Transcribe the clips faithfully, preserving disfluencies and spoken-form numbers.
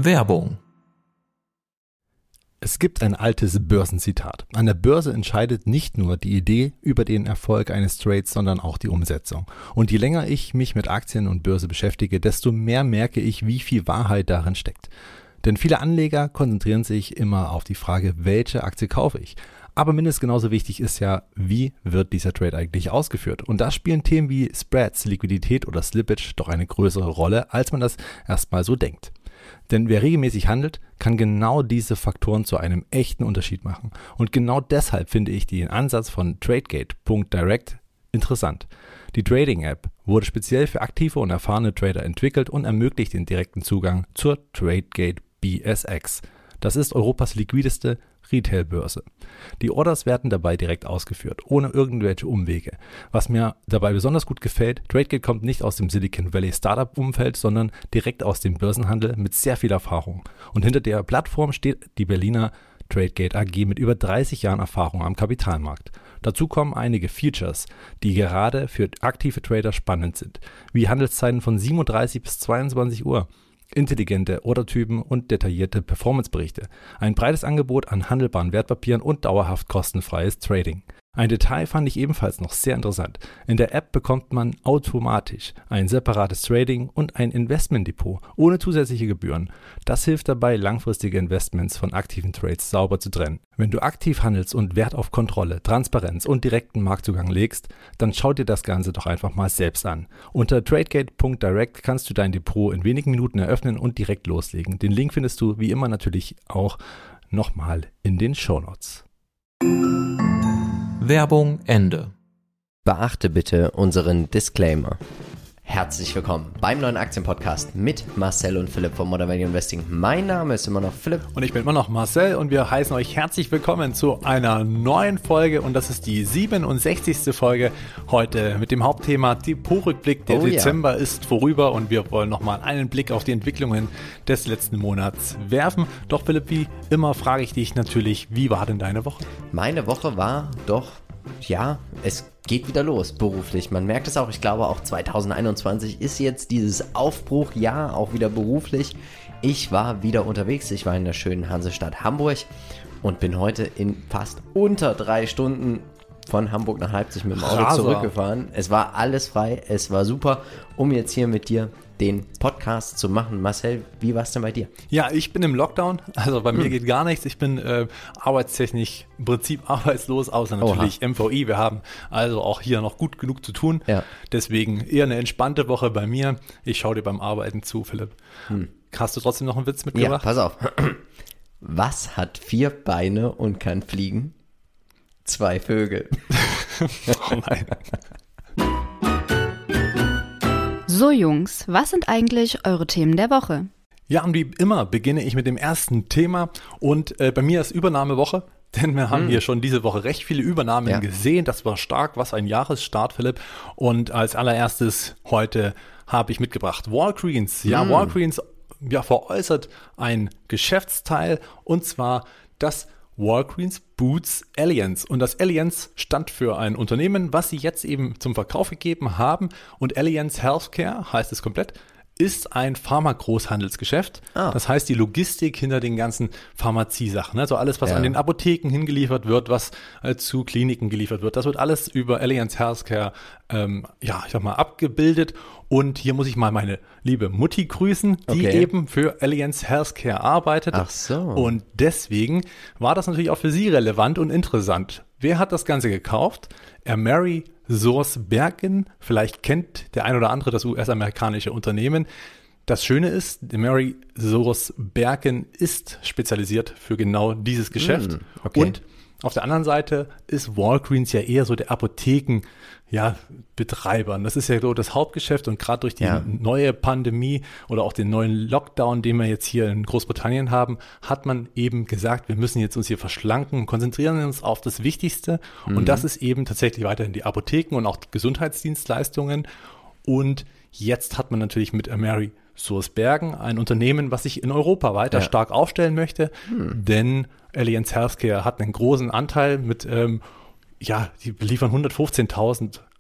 Werbung. Es gibt ein altes Börsenzitat. An der Börse entscheidet nicht nur die Idee über den Erfolg eines Trades, sondern auch die Umsetzung. Und je länger ich mich mit Aktien und Börse beschäftige, desto mehr merke ich, wie viel Wahrheit darin steckt. Denn viele Anleger konzentrieren sich immer auf die Frage, welche Aktie kaufe ich? Aber mindestens genauso wichtig ist ja, wie wird dieser Trade eigentlich ausgeführt? Und da spielen Themen wie Spreads, Liquidität oder Slippage doch eine größere Rolle, als man das erstmal so denkt. Denn wer regelmäßig handelt, kann genau diese Faktoren zu einem echten Unterschied machen. Und genau deshalb finde ich den Ansatz von Tradegate Punkt direct interessant. Die Trading-App wurde speziell für aktive und erfahrene Trader entwickelt und ermöglicht den direkten Zugang zur Tradegate B S X. Das ist Europas liquideste Retail-Börse. Die Orders werden dabei direkt ausgeführt, ohne irgendwelche Umwege. Was mir dabei besonders gut gefällt, Tradegate kommt nicht aus dem Silicon Valley Startup-Umfeld, sondern direkt aus dem Börsenhandel mit sehr viel Erfahrung. Und hinter der Plattform steht die Berliner Tradegate A G mit über dreißig Jahren Erfahrung am Kapitalmarkt. Dazu kommen einige Features, die gerade für aktive Trader spannend sind, wie Handelszeiten von siebenunddreißig bis zweiundzwanzig Uhr. Intelligente Ordertypen und detaillierte Performanceberichte, ein breites Angebot an handelbaren Wertpapieren und dauerhaft kostenfreies Trading. Ein Detail fand ich ebenfalls noch sehr interessant. In der App bekommt man automatisch ein separates Trading und ein Investmentdepot ohne zusätzliche Gebühren. Das hilft dabei, langfristige Investments von aktiven Trades sauber zu trennen. Wenn du aktiv handelst und Wert auf Kontrolle, Transparenz und direkten Marktzugang legst, dann schau dir das Ganze doch einfach mal selbst an. Unter Tradegate Punkt direct kannst du dein Depot in wenigen Minuten eröffnen und direkt loslegen. Den Link findest du wie immer natürlich auch nochmal in den Shownotes. Werbung Ende. Beachte bitte unseren Disclaimer. Herzlich willkommen beim neuen Aktienpodcast mit Marcel und Philipp von Modern Value Investing. Mein Name ist immer noch Philipp. Und ich bin immer noch Marcel und wir heißen euch herzlich willkommen zu einer neuen Folge und das ist die siebenundsechzigste Folge heute mit dem Hauptthema Depotrückblick. Der Oh, Dezember ja. ist vorüber und wir wollen nochmal einen Blick auf die Entwicklungen des letzten Monats werfen. Doch Philipp, wie immer frage ich dich natürlich, wie war denn deine Woche? Meine Woche war doch, ja, es geht wieder los beruflich. Man merkt es auch, ich glaube auch zweitausendeinundzwanzig ist jetzt dieses Aufbruchjahr, auch wieder beruflich. Ich war wieder unterwegs, ich war in der schönen Hansestadt Hamburg und bin heute in fast unter drei Stunden von Hamburg nach Leipzig mit dem Auto Raser. zurückgefahren. Es war alles frei, es war super, um jetzt hier mit dir den Podcast zu machen. Marcel, wie war es denn bei dir? Ja, ich bin im Lockdown, also bei mir Hm. geht gar nichts. Ich bin äh, arbeitstechnisch im Prinzip arbeitslos, außer natürlich Oha. M V I. Wir haben also auch hier noch gut genug zu tun. Ja. Deswegen eher eine entspannte Woche bei mir. Ich schaue dir beim Arbeiten zu, Philipp. Hm. Hast du trotzdem noch einen Witz Ja, mitgebracht? pass auf. Was hat vier Beine und kann fliegen? Zwei Vögel. Oh nein. So Jungs, was sind eigentlich eure Themen der Woche? Ja, und wie immer beginne ich mit dem ersten Thema und äh, bei mir ist Übernahmewoche, denn wir haben Hm. hier schon diese Woche recht viele Übernahmen Ja. gesehen. Das war stark, was ein Jahresstart, Philipp. Und als allererstes heute habe ich mitgebracht Walgreens. Ja, Hm. Walgreens ja, veräußert ein Geschäftsteil und zwar das Walgreens Boots Allianz. Und das Allianz stand für ein Unternehmen, was sie jetzt eben zum Verkauf gegeben haben. Und Allianz Healthcare heißt es komplett, ist ein Pharma-Großhandelsgeschäft. Ah. Das heißt, die Logistik hinter den ganzen Pharmaziesachen, also alles, was Ja. an den Apotheken hingeliefert wird, was äh, zu Kliniken geliefert wird, das wird alles über Allianz Healthcare, ähm, ja, ich sag mal, abgebildet. Und hier muss ich mal meine liebe Mutti grüßen, die Okay. eben für Allianz Healthcare arbeitet. Ach so. Und deswegen war das natürlich auch für sie relevant und interessant. Wer hat das Ganze gekauft? Mary Source Bergen. Vielleicht kennt der ein oder andere das U S-amerikanische Unternehmen. Das Schöne ist, Mary Source Bergen ist spezialisiert für genau dieses Geschäft. Hm, okay. Und auf der anderen Seite ist Walgreens ja eher so der Apotheken, ja, Betreiber. Das ist ja so das Hauptgeschäft und gerade durch die Ja. neue Pandemie oder auch den neuen Lockdown, den wir jetzt hier in Großbritannien haben, hat man eben gesagt, wir müssen jetzt uns hier verschlanken und konzentrieren uns auf das Wichtigste. Mhm. Und das ist eben tatsächlich weiterhin die Apotheken und auch die Gesundheitsdienstleistungen. Und jetzt hat man natürlich mit Mary Source Bergen ein Unternehmen, was sich in Europa weiter Ja. stark aufstellen möchte, denn Allianz Healthcare hat einen großen Anteil mit, ähm, ja, die beliefern hundertfünfzehntausend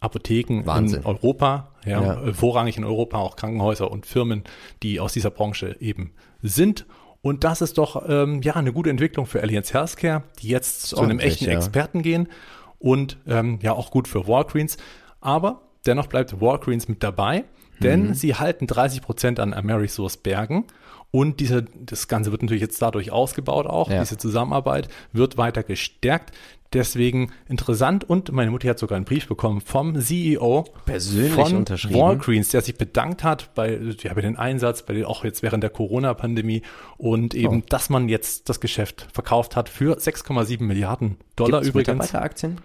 Apotheken Wahnsinn. in Europa, ja, Ja. äh, vorrangig in Europa, auch Krankenhäuser und Firmen, die aus dieser Branche eben sind. Und das ist doch ähm, ja eine gute Entwicklung für Allianz Healthcare, die jetzt zu einem ordentlich, echten ja. Experten gehen und ähm, ja auch gut für Walgreens. Aber dennoch bleibt Walgreens mit dabei, denn Mhm. sie halten dreißig Prozent an AmerisourceBergen. Und diese, das Ganze wird natürlich jetzt dadurch ausgebaut auch. Ja. Diese Zusammenarbeit wird weiter gestärkt. Deswegen interessant. Und meine Mutter hat sogar einen Brief bekommen vom C E O Persönlich von unterschrieben. Walgreens, der sich bedankt hat bei, ja, bei den Einsatz, bei den, auch jetzt während der Corona-Pandemie und eben, Oh. dass man jetzt das Geschäft verkauft hat für sechs Komma sieben Milliarden Dollar Gibt's übrigens. Mitarbeiteraktien?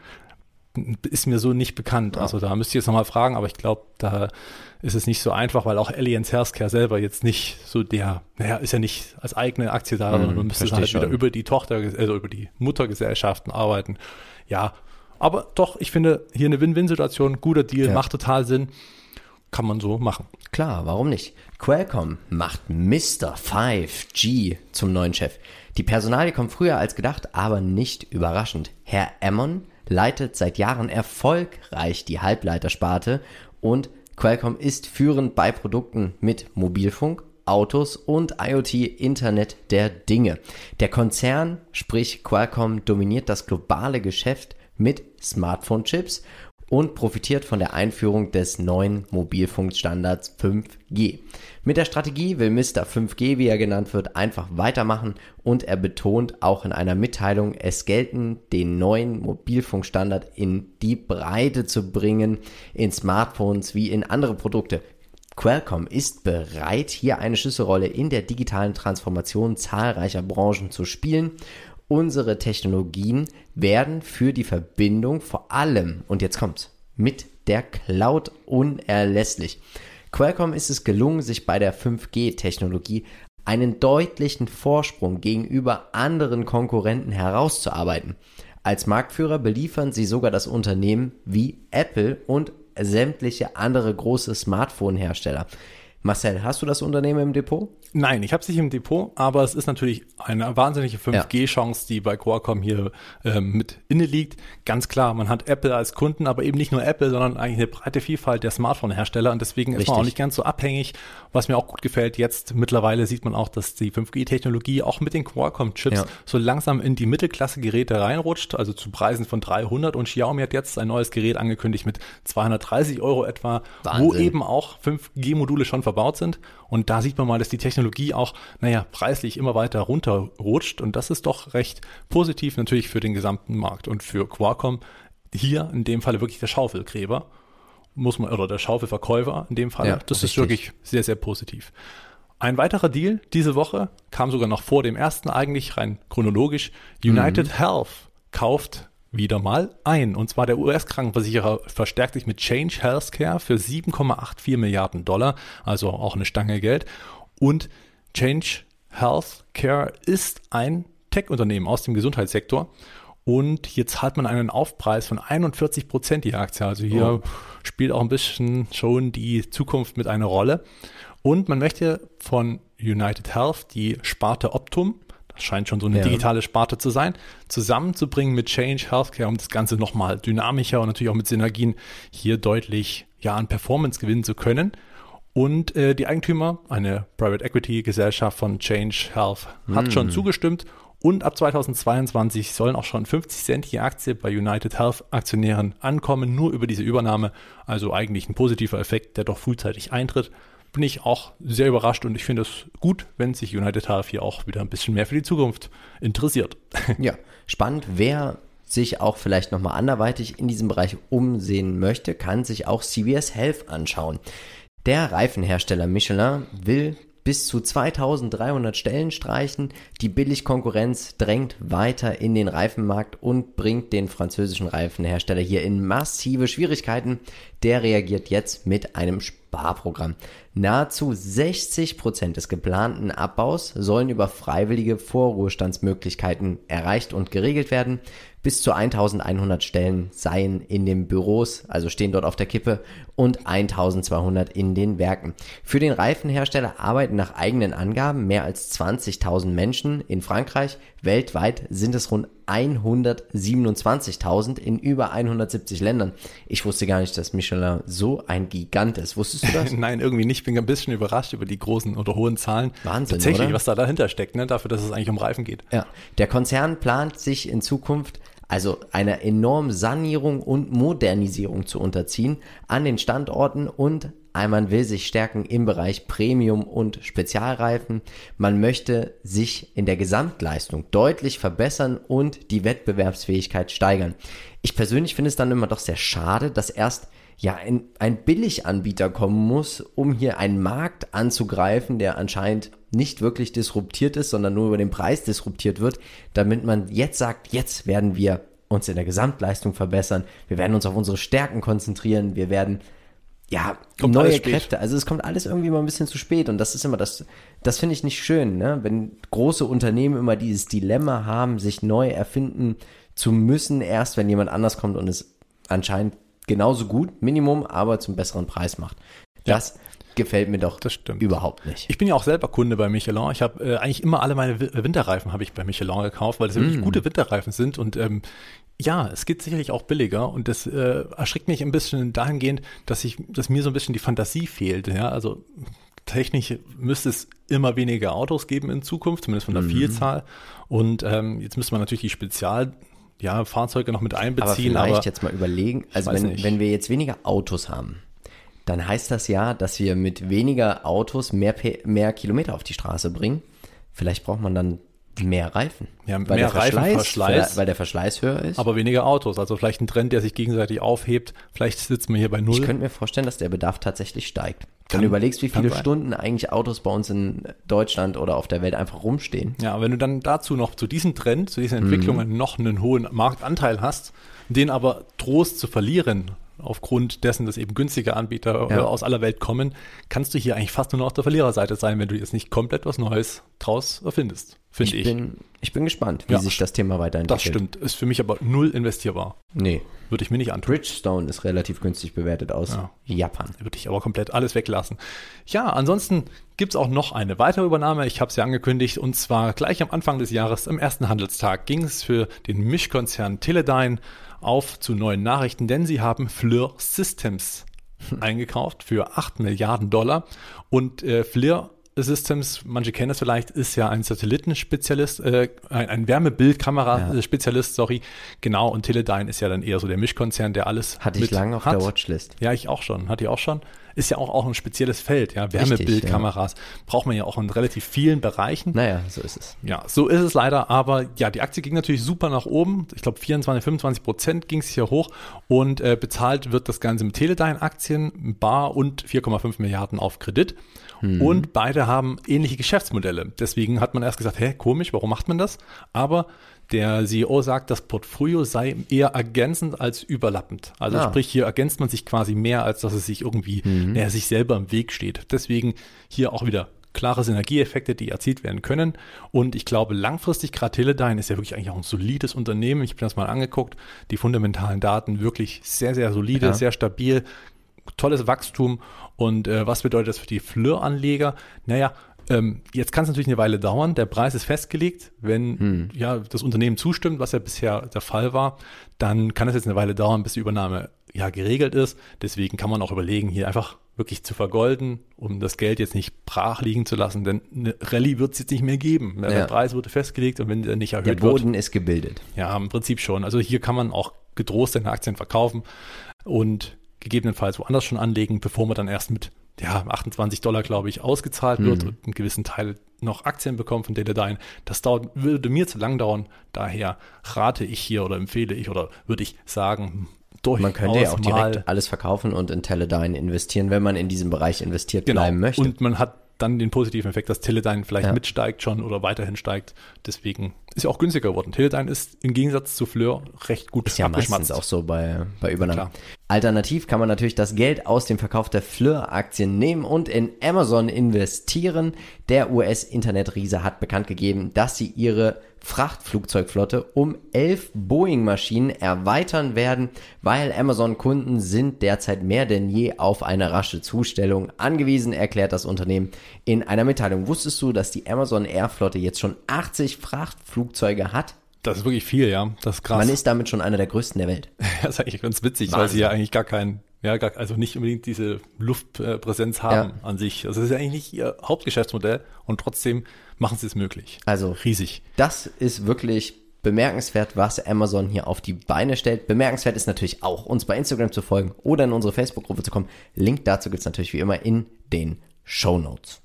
Ist mir so nicht bekannt. Ja. Also da müsst ihr jetzt nochmal fragen, aber ich glaube, da ist es nicht so einfach, weil auch Allianz Healthcare selber jetzt nicht so der, naja, ist ja nicht als eigene Aktie da, Hm, sondern man müsste verstehe halt wieder schon. über die Tochter, also über die Muttergesellschaften arbeiten. Ja, aber doch, ich finde hier eine Win-Win-Situation, guter Deal, Ja. macht total Sinn, kann man so machen. Klar, warum nicht? Qualcomm macht Mister fünf G zum neuen Chef. Die Personalie kommt früher als gedacht, aber nicht überraschend. Herr Ammon leitet seit Jahren erfolgreich die Halbleitersparte und Qualcomm ist führend bei Produkten mit Mobilfunk, Autos und IoT, Internet der Dinge. Der Konzern, sprich Qualcomm, dominiert das globale Geschäft mit Smartphone-Chips und profitiert von der Einführung des neuen Mobilfunkstandards fünf G. Mit der Strategie will Mister fünf G, wie er genannt wird, einfach weitermachen und er betont auch in einer Mitteilung, es gelten, den neuen Mobilfunkstandard in die Breite zu bringen, in Smartphones wie in andere Produkte. Qualcomm ist bereit, hier eine Schlüsselrolle in der digitalen Transformation zahlreicher Branchen zu spielen. Unsere Technologien werden für die Verbindung vor allem, und jetzt kommt's, mit der Cloud unerlässlich. Qualcomm ist es gelungen, sich bei der fünf G-Technologie einen deutlichen Vorsprung gegenüber anderen Konkurrenten herauszuarbeiten. Als Marktführer beliefern sie sogar das Unternehmen wie Apple und sämtliche andere große Smartphone-Hersteller. Marcel, hast du das Unternehmen im Depot? Nein, ich habe es nicht im Depot, aber es ist natürlich eine wahnsinnige fünf G-Chance, die bei Qualcomm hier ähm, mit inne liegt. Ganz klar, man hat Apple als Kunden, aber eben nicht nur Apple, sondern eigentlich eine breite Vielfalt der Smartphone-Hersteller und deswegen ist Richtig. man auch nicht ganz so abhängig. Was mir auch gut gefällt, jetzt mittlerweile sieht man auch, dass die fünf G-Technologie auch mit den Qualcomm-Chips Ja. so langsam in die Mittelklasse-Geräte reinrutscht, also zu Preisen von dreihundert und Xiaomi hat jetzt ein neues Gerät angekündigt mit zweihundertdreißig Euro etwa, wo Wahnsinn. eben auch fünf G-Module schon verbaut sind. Und da sieht man mal, dass die Technologie auch, naja, preislich immer weiter runterrutscht. Und das ist doch recht positiv natürlich für den gesamten Markt. Und für Qualcomm hier in dem Falle wirklich der Schaufelgräber, muss man, oder der Schaufelverkäufer in dem Fall. Ja, das richtig. ist wirklich sehr, sehr positiv. Ein weiterer Deal diese Woche kam sogar noch vor dem ersten, eigentlich rein chronologisch. United Mhm. Health kauft wieder mal ein. Und zwar der U S-Krankenversicherer verstärkt sich mit Change Healthcare für sieben Komma vierundachtzig Milliarden Dollar, also auch eine Stange Geld. Und Change Healthcare ist ein Tech-Unternehmen aus dem Gesundheitssektor. Und hier zahlt man einen Aufpreis von einundvierzig Prozent die Aktie. Also hier Oh. spielt auch ein bisschen schon die Zukunft mit einer Rolle. Und man möchte von United Health die Sparte Optum, das scheint schon so eine Ja. digitale Sparte zu sein, zusammenzubringen mit Change Healthcare, um das Ganze nochmal dynamischer und natürlich auch mit Synergien hier deutlich ja, an Performance gewinnen zu können. Und äh, die Eigentümer, eine Private Equity Gesellschaft von Change Health, hat Mm. schon zugestimmt. Und ab zweitausendzweiundzwanzig sollen auch schon fünfzig Cent je Aktie bei United Health Aktionären ankommen, nur über diese Übernahme. Also eigentlich ein positiver Effekt, der doch frühzeitig eintritt. Bin ich auch sehr überrascht und ich finde es gut, wenn sich United Health hier auch wieder ein bisschen mehr für die Zukunft interessiert. Ja, spannend. Wer sich auch vielleicht nochmal anderweitig in diesem Bereich umsehen möchte, kann sich auch C V S Health anschauen. Der Reifenhersteller Michelin will bis zu zweitausenddreihundert Stellen streichen. Die Billigkonkurrenz drängt weiter in den Reifenmarkt und bringt den französischen Reifenhersteller hier in massive Schwierigkeiten. Der reagiert jetzt mit einem Sparprogramm. Nahezu sechzig Prozent des geplanten Abbaus sollen über freiwillige Vorruhestandsmöglichkeiten erreicht und geregelt werden. Bis zu eintausendeinhundert Stellen seien in den Büros, also stehen dort auf der Kippe, und eintausendzweihundert in den Werken. Für den Reifenhersteller arbeiten nach eigenen Angaben mehr als zwanzigtausend Menschen in Frankreich. Weltweit sind es rund hundertsiebenundzwanzigtausend in über hundertsiebzig Ländern. Ich wusste gar nicht, dass Michelin so ein Gigant ist. Wusstest du das? Nein, irgendwie nicht. Ich bin ein bisschen überrascht über die großen oder hohen Zahlen. Wahnsinn, tatsächlich, oder? Was da dahinter steckt, ne? Dafür, dass es eigentlich um Reifen geht. Ja, der Konzern plant sich in Zukunft also einer enormen Sanierung und Modernisierung zu unterziehen an den Standorten und man will sich stärken im Bereich Premium- und Spezialreifen. Man möchte sich in der Gesamtleistung deutlich verbessern und die Wettbewerbsfähigkeit steigern. Ich persönlich finde es dann immer doch sehr schade, dass erst ja ein, ein Billiganbieter kommen muss, um hier einen Markt anzugreifen, der anscheinend nicht wirklich disruptiert ist, sondern nur über den Preis disruptiert wird, damit man jetzt sagt, jetzt werden wir uns in der Gesamtleistung verbessern, wir werden uns auf unsere Stärken konzentrieren, wir werden ja kommt neue Kräfte, also es kommt alles irgendwie mal ein bisschen zu spät und das ist immer das, das finde ich nicht schön, ne? Wenn große Unternehmen immer dieses Dilemma haben, sich neu erfinden zu müssen, erst wenn jemand anders kommt und es anscheinend genauso gut, Minimum, aber zum besseren Preis macht. Das ja. gefällt mir doch das stimmt. überhaupt nicht. Ich bin ja auch selber Kunde bei Michelin. Ich habe äh, eigentlich immer alle meine w- Winterreifen habe ich bei Michelin gekauft, weil es mm. wirklich gute Winterreifen sind und ähm, ja, es geht sicherlich auch billiger und das äh, erschrickt mich ein bisschen dahingehend, dass ich, dass mir so ein bisschen die Fantasie fehlt. Ja, also technisch müsste es immer weniger Autos geben in Zukunft, zumindest von der mm. Vielzahl. Und ähm, jetzt müsste man natürlich die Spezial ja, Fahrzeuge noch mit einbeziehen. Aber vielleicht aber jetzt mal überlegen, also wenn, wenn wir jetzt weniger Autos haben, dann heißt das ja, dass wir mit weniger Autos mehr, mehr Kilometer auf die Straße bringen. Vielleicht braucht man dann mehr Reifen. Ja, weil mehr der Verschleiß, Reifenverschleiß. Weil der Verschleiß höher ist. Aber weniger Autos. Also vielleicht ein Trend, der sich gegenseitig aufhebt. Vielleicht sitzt man hier bei null. Ich könnte mir vorstellen, dass der Bedarf tatsächlich steigt. Wenn du überlegst, wie viele Stunden eigentlich Autos bei uns in Deutschland oder auf der Welt einfach rumstehen. Ja, wenn du dann dazu noch zu diesem Trend, zu diesen Entwicklungen mhm. noch einen hohen Marktanteil hast, den aber Trost zu verlieren, aufgrund dessen, dass eben günstige Anbieter ja. aus aller Welt kommen, kannst du hier eigentlich fast nur noch auf der Verliererseite sein, wenn du jetzt nicht komplett was Neues draus erfindest, finde ich. Ich bin, ich bin gespannt, wie ja, sich das Thema weiterentwickelt. Das stimmt, ist für mich aber null investierbar. Nee. Würde ich mir nicht antun. Bridgestone ist relativ günstig bewertet aus ja. Japan. Würde ich aber komplett alles weglassen. Ja, ansonsten gibt es auch noch eine weitere Übernahme. Ich habe es ja angekündigt und zwar gleich am Anfang des Jahres, am ersten Handelstag, ging es für den Mischkonzern Teledyne auf zu neuen Nachrichten, denn sie haben FLIR Systems eingekauft für acht Milliarden Dollar und äh, FLIR Systems, manche kennen es vielleicht, ist ja ein Satellitenspezialist, äh, ein, ein Wärmebildkamera-Spezialist, ja. sorry, genau, und Teledyne ist ja dann eher so der Mischkonzern, der alles Hatte ich lange auf hat. der Watchlist. Ja, ich auch schon, hatte ich auch schon. Ist ja auch, auch ein spezielles Feld, ja, Wärmebildkameras ja. braucht man ja auch in relativ vielen Bereichen. Naja, so ist es. Ja, so ist es leider, aber ja, die Aktie ging natürlich super nach oben, ich glaube vierundzwanzig, fünfundzwanzig Prozent ging es hier hoch und äh, bezahlt wird das Ganze mit Teledyne-Aktien, bar und vier Komma fünf Milliarden auf Kredit. Hm. Und beide haben ähnliche Geschäftsmodelle. Deswegen hat man erst gesagt, hä, komisch, warum macht man das? Aber der C E O sagt, das Portfolio sei eher ergänzend als überlappend. Also ah. sprich, hier ergänzt man sich quasi mehr, als dass es sich irgendwie, mhm. naja, sich selber im Weg steht. Deswegen hier auch wieder klare Synergieeffekte, die erzielt werden können. Und ich glaube, langfristig, gerade Teledyne ist ja wirklich eigentlich auch ein solides Unternehmen. Ich habe das mal angeguckt. Die fundamentalen Daten wirklich sehr, sehr solide, ja. sehr stabil. Tolles Wachstum. Und äh, was bedeutet das für die FLIR-Anleger? Naja, ähm, jetzt kann es natürlich eine Weile dauern. Der Preis ist festgelegt. Wenn hm. ja das Unternehmen zustimmt, was ja bisher der Fall war, dann kann es jetzt eine Weile dauern, bis die Übernahme ja geregelt ist. Deswegen kann man auch überlegen, hier einfach wirklich zu vergolden, um das Geld jetzt nicht brach liegen zu lassen. Denn eine Rallye wird es jetzt nicht mehr geben. Der ja. Preis wurde festgelegt und wenn der nicht erhöht wird. Der Boden wird, ist gebildet. Ja, im Prinzip schon. Also hier kann man auch getrost seine Aktien verkaufen und gegebenenfalls woanders schon anlegen, bevor man dann erst mit ja, achtundzwanzig Dollar, glaube ich, ausgezahlt wird mhm. und einen gewissen Teil noch Aktien bekommt von Teledyne. Das dauert, würde mir zu lang dauern. Daher rate ich hier oder empfehle ich oder würde ich sagen, durchaus man könnte ja auch direkt alles verkaufen und in Teledyne investieren, wenn man in diesem Bereich investiert genau. bleiben möchte. Und man hat dann den positiven Effekt, dass Teledyne vielleicht ja. mitsteigt schon oder weiterhin steigt. Deswegen ist ja auch günstiger geworden. Teledyne ist im Gegensatz zu FLIR recht gut ist ja abgeschmatzt. Ist ja meistens auch so bei, bei Übernahmen. Alternativ kann man natürlich das Geld aus dem Verkauf der Fleur-Aktien nehmen und in Amazon investieren. Der U S-Internetriese hat bekannt gegeben, dass sie ihre Frachtflugzeugflotte um elf Boeing-Maschinen erweitern werden, weil Amazon-Kunden sind derzeit mehr denn je auf eine rasche Zustellung angewiesen, erklärt das Unternehmen in einer Mitteilung. Wusstest du, dass die Amazon-Air-Flotte jetzt schon achtzig Frachtflugzeuge hat? Das ist wirklich viel, ja. Das ist krass. Man ist damit schon einer der größten der Welt. Das ist eigentlich ganz witzig, Wahnsinn. weil sie ja eigentlich gar keinen, ja, gar, also nicht unbedingt diese Luftpräsenz haben Ja. an sich. Also das ist ja eigentlich nicht ihr Hauptgeschäftsmodell und trotzdem machen sie es möglich. Also riesig. Das ist wirklich bemerkenswert, was Amazon hier auf die Beine stellt. Bemerkenswert ist natürlich auch, uns bei Instagram zu folgen oder in unsere Facebook-Gruppe zu kommen. Link dazu gibt's natürlich wie immer in den Shownotes.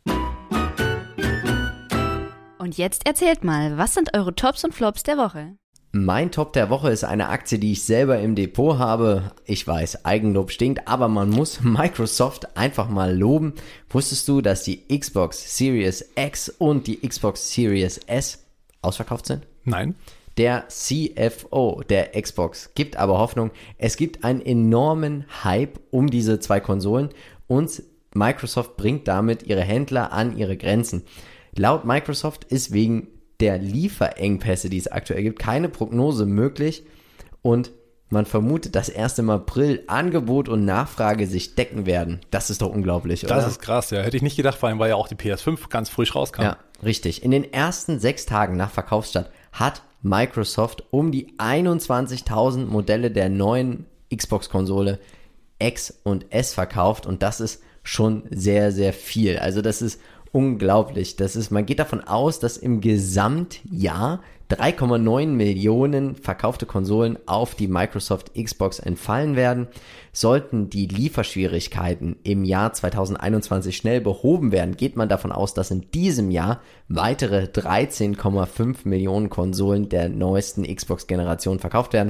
Und jetzt erzählt mal, was sind eure Tops und Flops der Woche? Mein Top der Woche ist eine Aktie, die ich selber im Depot habe. Ich weiß, Eigenlob stinkt, aber man muss Microsoft einfach mal loben. Wusstest du, dass die Xbox Series X und die Xbox Series S ausverkauft sind? Nein. Der C F O der Xbox gibt aber Hoffnung. Es gibt einen enormen Hype um diese zwei Konsolen und Microsoft bringt damit ihre Händler an ihre Grenzen. Laut Microsoft ist wegen der Lieferengpässe, die es aktuell gibt, keine Prognose möglich und man vermutet, dass erst im April Angebot und Nachfrage sich decken werden. Das ist doch unglaublich, oder? Das ist krass, ja. Hätte ich nicht gedacht, vor allem, weil ja auch die P S fünf ganz frisch rauskam. Ja, richtig. In den ersten sechs Tagen nach Verkaufsstart hat Microsoft um die einundzwanzigtausend Modelle der neuen Xbox-Konsole X und S verkauft und das ist schon sehr, sehr viel. Also das ist unglaublich. Das ist, man geht davon aus, dass im Gesamtjahr drei Komma neun Millionen verkaufte Konsolen auf die Microsoft Xbox entfallen werden. Sollten die Lieferschwierigkeiten im Jahr zweitausendeinundzwanzig schnell behoben werden, geht man davon aus, dass in diesem Jahr weitere dreizehn Komma fünf Millionen Konsolen der neuesten Xbox-Generation verkauft werden.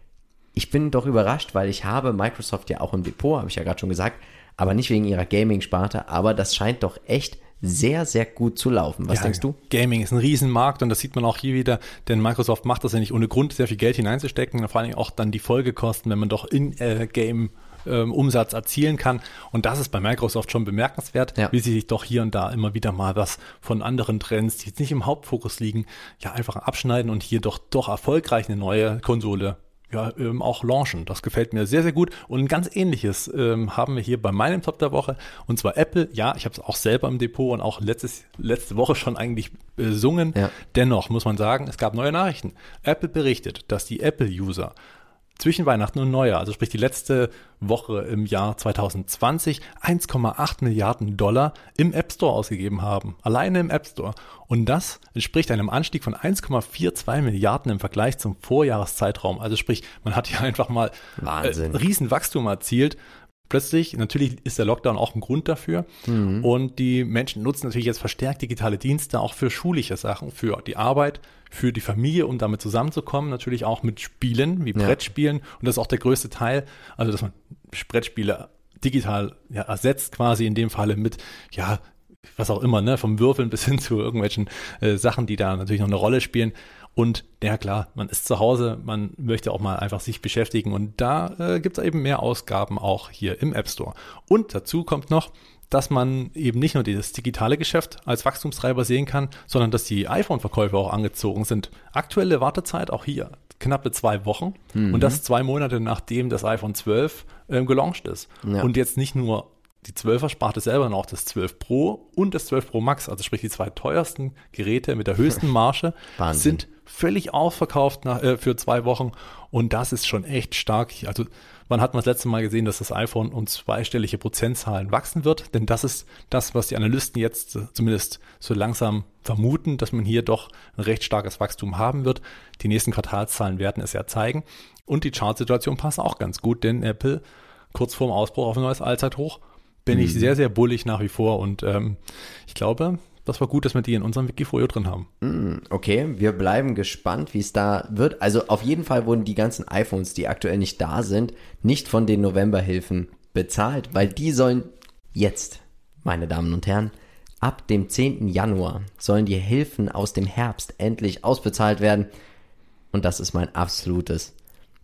Ich bin doch überrascht, weil ich habe Microsoft ja auch im Depot, habe ich ja gerade schon gesagt, aber nicht wegen ihrer Gaming-Sparte, aber das scheint doch echt sehr, sehr gut zu laufen. Was ja, denkst du? Gaming ist ein Riesenmarkt und das sieht man auch hier wieder, denn Microsoft macht das ja nicht ohne Grund, sehr viel Geld hineinzustecken, vor allem auch dann die Folgekosten, wenn man doch in-Game ähm, Umsatz erzielen kann. Und das ist bei Microsoft schon bemerkenswert, ja. wie sie sich doch hier und da immer wieder mal was von anderen Trends, die jetzt nicht im Hauptfokus liegen, ja einfach abschneiden und hier doch, doch erfolgreich eine neue Konsole ja, ähm, auch launchen. Das gefällt mir sehr, sehr gut. Und ein ganz ähnliches ähm, haben wir hier bei meinem Top der Woche. Und zwar Apple. Ja, ich habe es auch selber im Depot und auch letztes, letzte Woche schon eigentlich besungen. Ja. Dennoch muss man sagen, es gab neue Nachrichten. Apple berichtet, dass die Apple-User zwischen Weihnachten und Neujahr, also sprich die letzte Woche im Jahr zweitausendzwanzig, eins Komma acht Milliarden Dollar im App Store ausgegeben haben. Alleine im App Store. Und das entspricht einem Anstieg von eins Komma zweiundvierzig Milliarden im Vergleich zum Vorjahreszeitraum. Also sprich, man hat hier einfach mal Wahnsinn. Äh, Riesenwachstum erzielt. Plötzlich, natürlich ist der Lockdown auch ein Grund dafür mhm. und die Menschen nutzen natürlich jetzt verstärkt digitale Dienste auch für schulische Sachen, für die Arbeit, für die Familie, um damit zusammenzukommen, natürlich auch mit Spielen wie Brettspielen ja. und das ist auch der größte Teil, also dass man Brettspiele digital ja, ersetzt quasi in dem Falle mit, ja, was auch immer, ne, vom Würfeln bis hin zu irgendwelchen äh, Sachen, die da natürlich noch eine Rolle spielen. Und ja klar, man ist zu Hause, man möchte auch mal einfach sich beschäftigen und da äh, gibt es eben mehr Ausgaben auch hier im App Store. Und dazu kommt noch, dass man eben nicht nur dieses digitale Geschäft als Wachstumstreiber sehen kann, sondern dass die iPhone-Verkäufe auch angezogen sind. Aktuelle Wartezeit auch hier knappe zwei Wochen mhm. und das zwei Monate nachdem das iPhone zwölf ähm, gelauncht ist. Ja. Und jetzt nicht nur die zwölfer-Sparte selber, sondern auch das zwölf Pro und das zwölf Pro Max, also sprich die zwei teuersten Geräte mit der höchsten Marge, sind völlig ausverkauft nach, äh, für zwei Wochen und das ist schon echt stark. Also wann hat man das letzte Mal gesehen, dass das iPhone um zweistellige Prozentzahlen wachsen wird? Denn das ist das, was die Analysten jetzt äh, zumindest so langsam vermuten, dass man hier doch ein recht starkes Wachstum haben wird. Die nächsten Quartalszahlen werden es ja zeigen und die Chartsituation passt auch ganz gut, denn Apple kurz vorm Ausbruch auf ein neues Allzeithoch bin ich sehr, sehr bullig nach wie vor und ähm, ich glaube, das war gut, dass wir die in unserem Wikifolio drin haben. Okay, wir bleiben gespannt, wie es da wird. Also auf jeden Fall wurden die ganzen iPhones, die aktuell nicht da sind, nicht von den Novemberhilfen bezahlt, weil die sollen jetzt, meine Damen und Herren, ab dem zehnten Januar sollen die Hilfen aus dem Herbst endlich ausbezahlt werden und das ist mein absolutes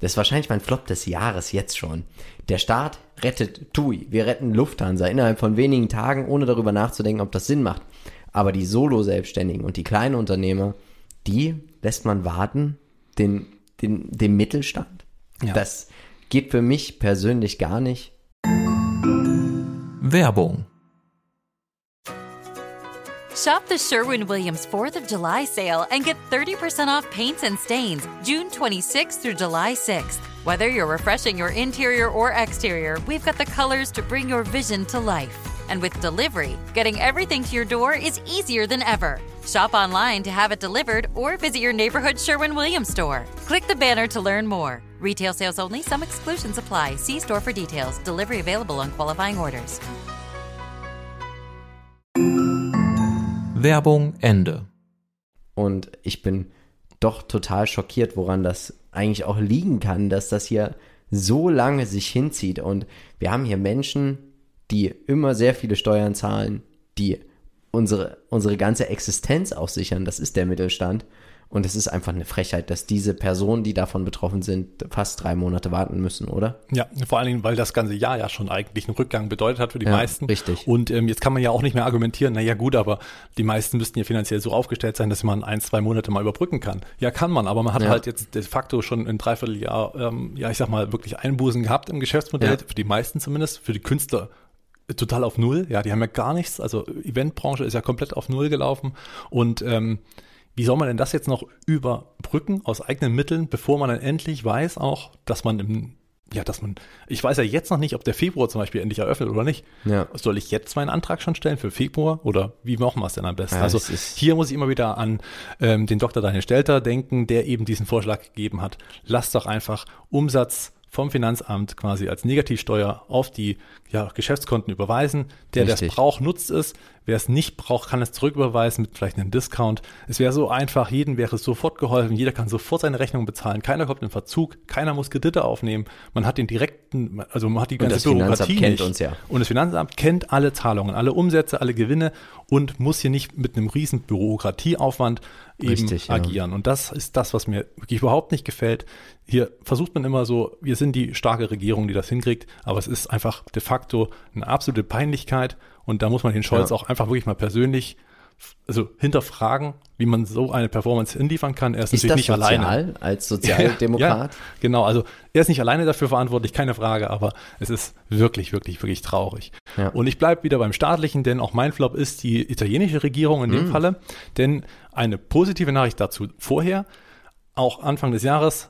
Das ist wahrscheinlich mein Flop des Jahres jetzt schon. Der Staat rettet T U I. Wir retten Lufthansa innerhalb von wenigen Tagen, ohne darüber nachzudenken, ob das Sinn macht. Aber die Solo-Selbstständigen und die kleinen Unternehmer, die lässt man warten, den, den, den Mittelstand. Ja. Das geht für mich persönlich gar nicht. Werbung. Shop the Sherwin-Williams fourth of July sale and get thirty percent off paints and stains June twenty-sixth through July sixth. Whether you're refreshing your interior or exterior, we've got the colors to bring your vision to life. And with delivery, getting everything to your door is easier than ever. Shop online to have it delivered or visit your neighborhood Sherwin-Williams store. Click the banner to learn more. Retail sales only. Some exclusions apply. See store for details. Delivery available on qualifying orders. Werbung Ende. Und ich bin doch total schockiert, woran das eigentlich auch liegen kann, dass das hier so lange sich hinzieht. Und wir haben hier Menschen, die immer sehr viele Steuern zahlen, die unsere, unsere ganze Existenz auch sichern. Das ist der Mittelstand. Und es ist einfach eine Frechheit, dass diese Personen, die davon betroffen sind, fast drei Monate warten müssen, oder? Ja, vor allen Dingen, weil das ganze Jahr ja schon eigentlich einen Rückgang bedeutet hat für die ja, meisten. Richtig. Und ähm, jetzt kann man ja auch nicht mehr argumentieren, naja gut, aber die meisten müssten ja finanziell so aufgestellt sein, dass man ein, zwei Monate mal überbrücken kann. Ja, kann man, aber man hat ja. halt jetzt de facto schon ein Dreivierteljahr, ähm, ja ich sag mal, wirklich Einbußen gehabt im Geschäftsmodell, ja. für die meisten zumindest, für die Künstler total auf Null. Ja, die haben ja gar nichts, also Eventbranche ist ja komplett auf Null gelaufen und ähm, wie soll man denn das jetzt noch überbrücken aus eigenen Mitteln, bevor man dann endlich weiß auch, dass man im, ja, dass man, ich weiß ja jetzt noch nicht, ob der Februar zum Beispiel endlich eröffnet oder nicht. Ja. Soll ich jetzt meinen Antrag schon stellen für Februar oder wie machen wir es denn am besten? Ja, also ist hier muss ich immer wieder an ähm, den Doktor Daniel Stelter denken, der eben diesen Vorschlag gegeben hat. Lass doch einfach Umsatz vom Finanzamt quasi als Negativsteuer auf die ja, Geschäftskonten überweisen. Der, der es braucht, nutzt es. Wer es nicht braucht, kann es zurücküberweisen mit vielleicht einem Discount. Es wäre so einfach, jedem wäre es sofort geholfen. Jeder kann sofort seine Rechnung bezahlen. Keiner kommt in Verzug. Keiner muss Kredite aufnehmen. Man hat den direkten, also man hat die ganze Bürokratie nicht. Und das Finanzamt kennt uns ja. Und das Finanzamt kennt alle Zahlungen, alle Umsätze, alle Gewinne und muss hier nicht mit einem riesen Bürokratieaufwand eben Richtig, agieren. Ja. Und das ist das, was mir wirklich überhaupt nicht gefällt. Hier versucht man immer so, wir sind die starke Regierung, die das hinkriegt, aber es ist einfach de facto eine absolute Peinlichkeit und da muss man den Scholz ja. auch einfach wirklich mal persönlich also hinterfragen, wie man so eine Performance hinliefern kann. Er ist, ist natürlich nicht sozial, alleine. Als Sozialdemokrat? Ja, genau, also er ist nicht alleine dafür verantwortlich, keine Frage, aber es ist wirklich, wirklich, wirklich traurig. Ja. Und ich bleibe wieder beim Staatlichen, denn auch mein Flop ist die italienische Regierung in dem mm. Falle, denn eine positive Nachricht dazu vorher, auch Anfang des Jahres,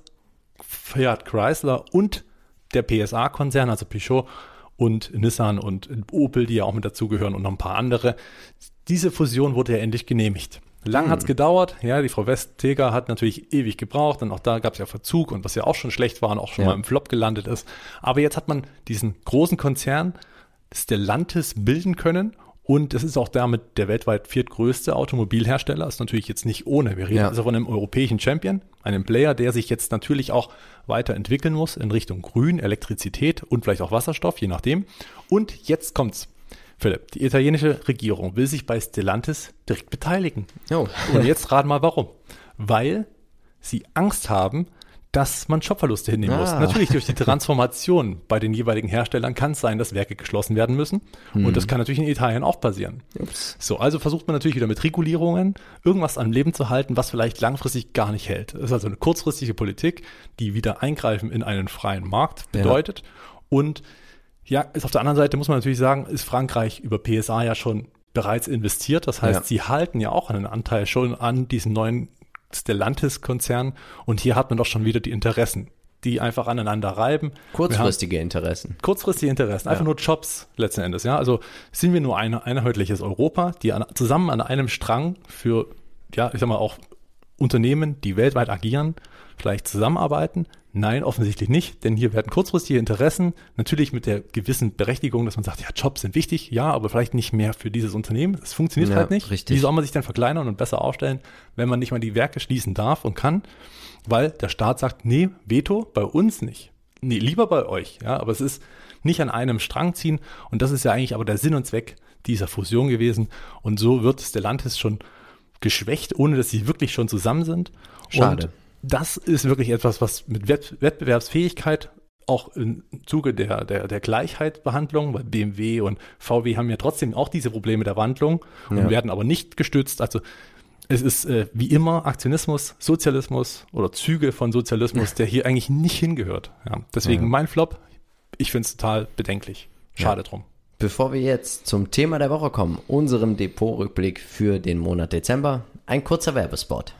Fiat Chrysler und der P S A-Konzern, also Peugeot und Nissan und Opel, die ja auch mit dazugehören und noch ein paar andere. Diese Fusion wurde ja endlich genehmigt. Lang hm. hat es gedauert, ja, die Frau Vestager hat natürlich ewig gebraucht und auch da gab es ja Verzug und was ja auch schon schlecht war und auch schon ja. mal im Flop gelandet ist. Aber jetzt hat man diesen großen Konzern Stellantis bilden können und es ist auch damit der weltweit viertgrößte Automobilhersteller, ist natürlich jetzt nicht ohne. Wir reden ja. also von einem europäischen Champion, einem Player, der sich jetzt natürlich auch weiterentwickeln muss in Richtung Grün, Elektrizität und vielleicht auch Wasserstoff, je nachdem. Und jetzt kommt's. Philipp, die italienische Regierung will sich bei Stellantis direkt beteiligen. Oh. Und jetzt rat mal warum. Weil sie Angst haben, dass man Jobverluste hinnehmen ah. muss. Natürlich durch die Transformation bei den jeweiligen Herstellern kann es sein, dass Werke geschlossen werden müssen. Hm. Und das kann natürlich in Italien auch passieren. Ups. So, also versucht man natürlich wieder mit Regulierungen irgendwas am Leben zu halten, was vielleicht langfristig gar nicht hält. Das ist also eine kurzfristige Politik, die wieder Eingreifen in einen freien Markt bedeutet. Ja. Und ja, ist auf der anderen Seite muss man natürlich sagen, ist Frankreich über P S A ja schon bereits investiert. Das heißt, ja. sie halten ja auch einen Anteil schon an diesem neuen Stellantis-Konzern. Und hier hat man doch schon wieder die Interessen, die einfach aneinander reiben. Kurzfristige Interessen. Kurzfristige Interessen, einfach ja. nur Jobs letzten Endes. Ja, also sind wir nur ein einheitliches Europa, die an, zusammen an einem Strang für, ja, ich sag mal auch Unternehmen, die weltweit agieren, vielleicht zusammenarbeiten? Nein, offensichtlich nicht, denn hier werden kurzfristige Interessen, natürlich mit der gewissen Berechtigung, dass man sagt, ja, Jobs sind wichtig, ja, aber vielleicht nicht mehr für dieses Unternehmen. Das funktioniert ja, halt nicht. Richtig. Wie soll man sich dann verkleinern und besser aufstellen, wenn man nicht mal die Werke schließen darf und kann? Weil der Staat sagt, nee, Veto, bei uns nicht. Nee, lieber bei euch, ja, aber es ist nicht an einem Strang ziehen und das ist ja eigentlich aber der Sinn und Zweck dieser Fusion gewesen und so wird Stellantis schon geschwächt, ohne dass sie wirklich schon zusammen sind. Schade. Und das ist wirklich etwas, was mit Wett- Wettbewerbsfähigkeit auch im Zuge der, der, der Gleichheitsbehandlung, weil B M W und V W haben ja trotzdem auch diese Probleme der Wandlung und Ja. werden aber nicht gestützt. Also es ist äh, wie immer Aktionismus, Sozialismus oder Züge von Sozialismus, der hier eigentlich nicht hingehört. Ja, deswegen Ja. mein Flop, ich finde es total bedenklich. Schade Ja. drum. Bevor wir jetzt zum Thema der Woche kommen, unserem Depotrückblick für den Monat Dezember, ein kurzer Werbespot.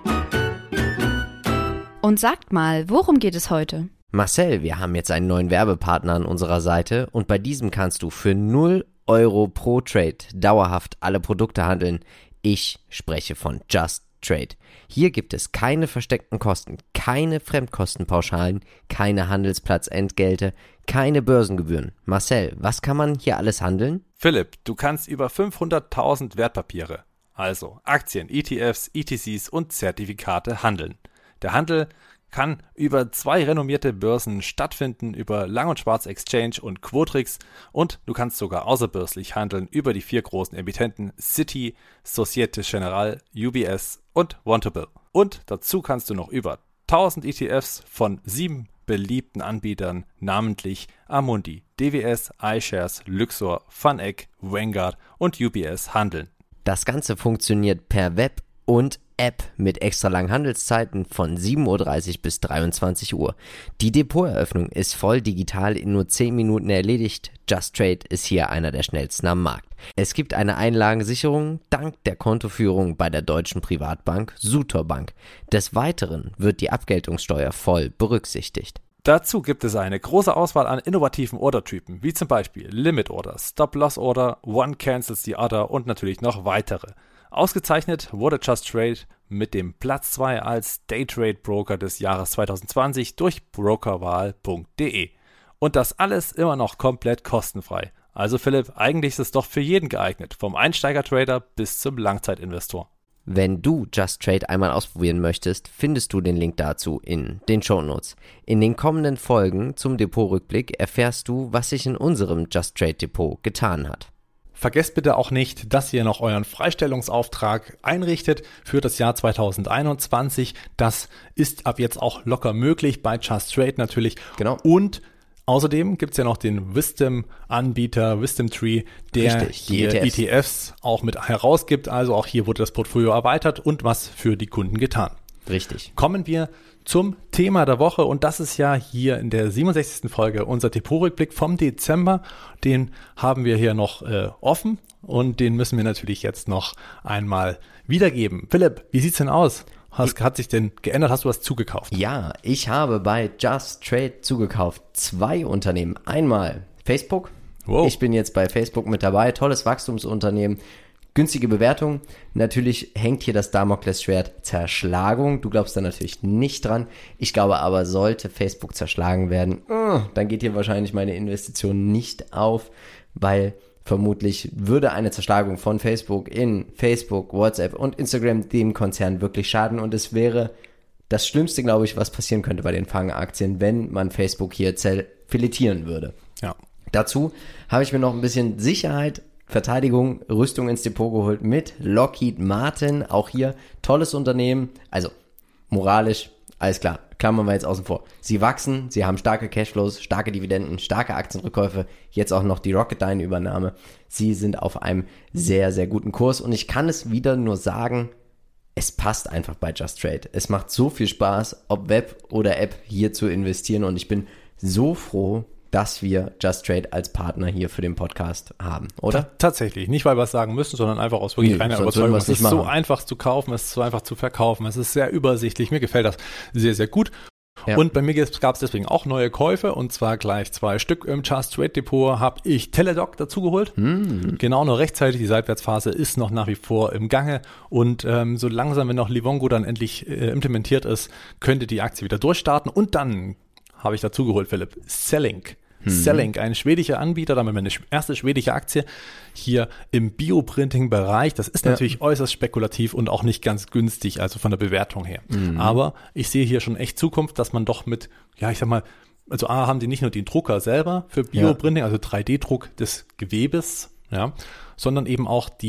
Und sagt mal, worum geht es heute? Marcel, wir haben jetzt einen neuen Werbepartner an unserer Seite und bei diesem kannst du für null Euro pro Trade dauerhaft alle Produkte handeln. Ich spreche von Just Trade. Hier gibt es keine versteckten Kosten, keine Fremdkostenpauschalen, keine Handelsplatzentgelte, keine Börsengebühren. Marcel, was kann man hier alles handeln? Philipp, du kannst über fünfhunderttausend Wertpapiere, also Aktien, E T Fs, E T Cs und Zertifikate handeln. Der Handel kann über zwei renommierte Börsen stattfinden, über Lang- und Schwarz Exchange und Quotrix, und du kannst sogar außerbörslich handeln über die vier großen Emittenten Citi, Societe Generale, U B S und Vontobel. Und dazu kannst du noch über tausend E T Fs von sieben beliebten Anbietern, namentlich Amundi, D W S, iShares, Luxor, VanEck, Vanguard und U B S handeln. Das Ganze funktioniert per Web und App mit extra langen Handelszeiten von sieben Uhr dreißig bis dreiundzwanzig Uhr. Die Depoteröffnung ist voll digital in nur zehn Minuten erledigt. Just Trade ist hier einer der schnellsten am Markt. Es gibt eine Einlagensicherung dank der Kontoführung bei der deutschen Privatbank Sutor Bank. Des Weiteren wird die Abgeltungssteuer voll berücksichtigt. Dazu gibt es eine große Auswahl an innovativen Ordertypen, wie zum Beispiel Limit Order, Stop-Loss Order, One Cancels the Other und natürlich noch weitere. Ausgezeichnet wurde Just Trade mit dem Platz zwei als Daytrade Broker des Jahres zwanzig zwanzig durch brokerwahl punkt de. Und das alles immer noch komplett kostenfrei. Also Philipp, eigentlich ist es doch für jeden geeignet, vom Einsteiger-Trader bis zum Langzeitinvestor. Wenn du Just Trade einmal ausprobieren möchtest, findest du den Link dazu in den Shownotes. In den kommenden Folgen zum Depotrückblick erfährst du, was sich in unserem Just Trade Depot getan hat. Vergesst bitte auch nicht, dass ihr noch euren Freistellungsauftrag einrichtet für das Jahr zwanzig einundzwanzig. Das ist ab jetzt auch locker möglich, bei Just Trade natürlich. Genau. Und außerdem gibt es ja noch den Wisdom-Anbieter, Wisdom Tree, der Richtig, die hier E T Fs. E T Fs auch mit herausgibt. Also auch hier wurde das Portfolio erweitert und was für die Kunden getan. Richtig. Kommen wir zum Thema der Woche, und das ist ja hier in der siebenundsechzigsten Folge unser Depotrückblick vom Dezember. Den haben wir hier noch äh, offen und den müssen wir natürlich jetzt noch einmal wiedergeben. Philipp, wie sieht's denn aus? Hast, hat sich denn geändert? Hast du was zugekauft? Ja, ich habe bei Just Trade zugekauft zwei Unternehmen. Einmal Facebook. Wow. Ich bin jetzt bei Facebook mit dabei. Tolles Wachstumsunternehmen. Günstige Bewertung. Natürlich hängt hier das Damoklesschwert Zerschlagung. Du glaubst da natürlich nicht dran. Ich glaube aber, sollte Facebook zerschlagen werden, dann geht hier wahrscheinlich meine Investition nicht auf, weil vermutlich würde eine Zerschlagung von Facebook in Facebook, WhatsApp und Instagram dem Konzern wirklich schaden, und es wäre das Schlimmste, glaube ich, was passieren könnte bei den Fangaktien, wenn man Facebook hier filetieren würde. Ja. Dazu habe ich mir noch ein bisschen Sicherheit, Verteidigung, Rüstung ins Depot geholt mit Lockheed Martin. Auch hier tolles Unternehmen, also moralisch, alles klar, klammern wir jetzt außen vor. Sie wachsen, sie haben starke Cashflows, starke Dividenden, starke Aktienrückkäufe, jetzt auch noch die Rocketdyne-Übernahme. Sie sind auf einem sehr, sehr guten Kurs, und ich kann es wieder nur sagen, es passt einfach bei Just Trade. Es macht so viel Spaß, ob Web oder App, hier zu investieren, und ich bin so froh, dass wir Just Trade als Partner hier für den Podcast haben, oder? Ta- tatsächlich. Nicht, weil wir es sagen müssen, sondern einfach aus wirklich Nee, reiner sonst würden Überzeugung. wir Es es nicht ist so machen. einfach zu kaufen, es ist so einfach zu verkaufen, es ist sehr übersichtlich. Mir gefällt das sehr, sehr gut. Ja. Und bei mir gab es deswegen auch neue Käufe, und zwar gleich zwei Stück im Just Trade Depot. Habe ich Teladoc dazugeholt. Hm. Genau, noch rechtzeitig. Die Seitwärtsphase ist noch nach wie vor im Gange, und ähm, so langsam, wenn noch Livongo dann endlich äh, implementiert ist, könnte die Aktie wieder durchstarten. Und dann habe ich dazugeholt, Philipp, Sellink. Mhm. Sellink, ein schwedischer Anbieter, damit meine erste schwedische Aktie hier im Bioprinting-Bereich. Das ist Ja. natürlich äußerst spekulativ und auch nicht ganz günstig, also von der Bewertung her. Mhm. Aber ich sehe hier schon echt Zukunft, dass man doch mit, ja, ich sag mal, also A, haben die nicht nur den Drucker selber für Bioprinting, also drei D Druck des Gewebes, ja, sondern eben auch die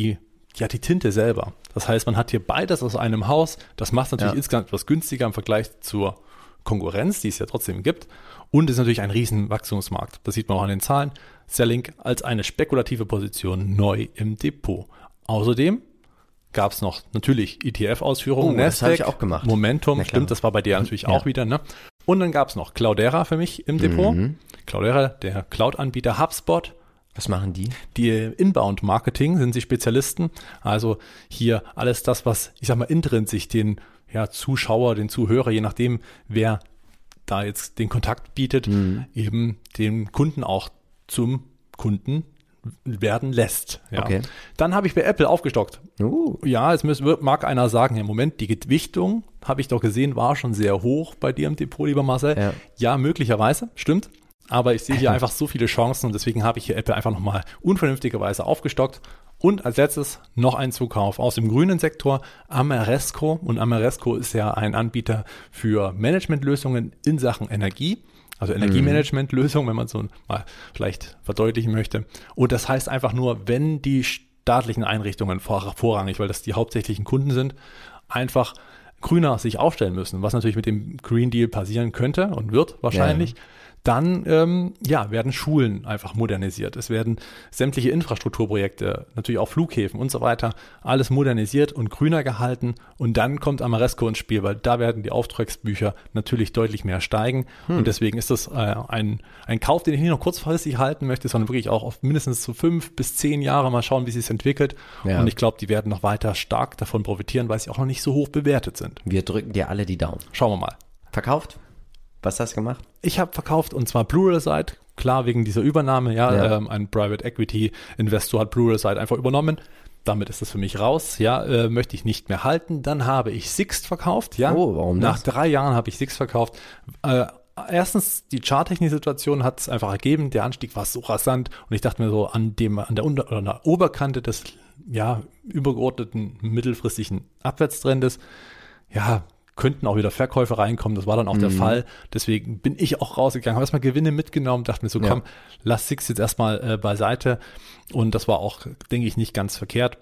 ja, die Tinte selber. Das heißt, man hat hier beides aus einem Haus. Das macht natürlich Ja. insgesamt etwas günstiger im Vergleich zur Konkurrenz, die es ja trotzdem gibt. Und ist natürlich ein riesen Wachstumsmarkt. Das sieht man auch an den Zahlen. Selling als eine spekulative Position neu im Depot. Außerdem gab es noch natürlich E T F-Ausführungen. Oh, das habe ich auch gemacht. Momentum, Na klar. stimmt, das war bei dir natürlich Ja. auch wieder. Ne? Und dann gab es noch Cloudera für mich im Depot. Mhm. Cloudera, der Cloud-Anbieter HubSpot. Was machen die? Die Inbound-Marketing sind sie Spezialisten. Also hier alles das, was, ich sag mal, intrinsisch den ja, Zuschauer, den Zuhörer, je nachdem, wer da jetzt den Kontakt bietet, Mhm. eben den Kunden auch zum Kunden werden lässt. Ja. Okay. Dann habe ich bei Apple aufgestockt. Uh, Ja, jetzt müß, mag einer sagen, im Moment, die Gewichtung, habe ich doch gesehen, war schon sehr hoch bei dir im Depot, lieber Marcel. Ja. Ja, möglicherweise, stimmt. Aber ich sehe hier einfach so viele Chancen und deswegen habe ich hier Apple einfach nochmal unvernünftigerweise aufgestockt. Und als letztes noch ein Zukauf aus dem grünen Sektor, Ameresco. Und Ameresco ist ja ein Anbieter für Managementlösungen in Sachen Energie. Also Energiemanagementlösungen, wenn man so mal vielleicht verdeutlichen möchte. Und das heißt einfach nur, wenn die staatlichen Einrichtungen vor, vorrangig, weil das die hauptsächlichen Kunden sind, einfach grüner sich aufstellen müssen, was natürlich mit dem Green Deal passieren könnte und wird wahrscheinlich, Ja. dann ähm, ja, werden Schulen einfach modernisiert. Es werden sämtliche Infrastrukturprojekte, natürlich auch Flughäfen und so weiter, alles modernisiert und grüner gehalten. Und dann kommt Ameresco ins Spiel, weil da werden die Auftragsbücher natürlich deutlich mehr steigen. Hm. Und deswegen ist das äh, ein, ein Kauf, den ich nicht nur kurzfristig halten möchte, sondern wirklich auch auf mindestens so fünf bis zehn Jahre mal schauen, wie sich es entwickelt. Ja. Und ich glaube, die werden noch weiter stark davon profitieren, weil sie auch noch nicht so hoch bewertet sind. wir drücken dir alle die Daumen. Schauen wir mal. Verkauft? Was hast du gemacht? Ich habe verkauft und zwar Pluralsight, klar wegen dieser Übernahme, ja, Ja. Ähm, ein Private Equity Investor hat Pluralsight einfach übernommen. Damit ist das für mich raus, ja, äh, möchte ich nicht mehr halten. Dann habe ich Sixt verkauft, ja. Oh, warum Nach das? drei Jahren habe ich Sixt verkauft. Äh, erstens, die charttechnische Situation hat es einfach ergeben, der Anstieg war so rasant und ich dachte mir so, an dem, an der, Unter- oder an der Oberkante des, ja, übergeordneten mittelfristigen Abwärtstrendes, ja, könnten auch wieder Verkäufe reinkommen. Das war dann auch der Fall. Deswegen bin ich auch rausgegangen, habe erstmal Gewinne mitgenommen, dachte mir so, Ja. komm, lass Sixt jetzt erstmal äh, beiseite. Und das war auch, denke ich, nicht ganz verkehrt.